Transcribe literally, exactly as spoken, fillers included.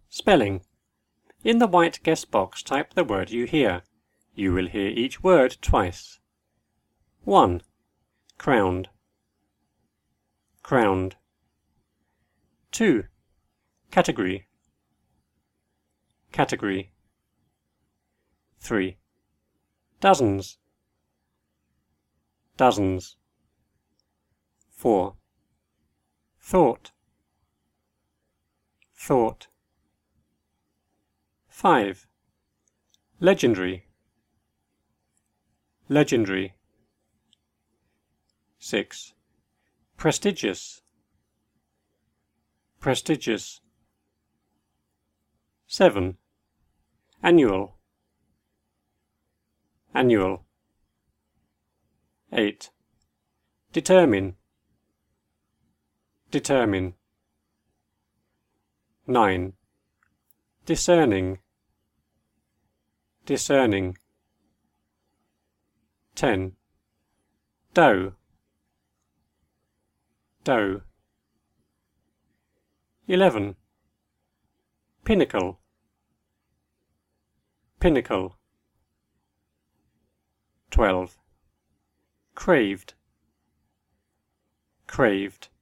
Spelling. In the white guess box type the word you hear. You will hear each word twice. one. Crowned. Crowned. two. Category. Category. three. Dozens. Dozens. four. Thought. Thought. five. Legendary. Legendary. six. Prestigious. Prestigious. seven. Annual. Annual. eight. Determine. Determine. nine. Discerning. Discerning. ten. Dough. Dough. eleven. Pinnacle. Pinnacle. twelve. Craved. Craved.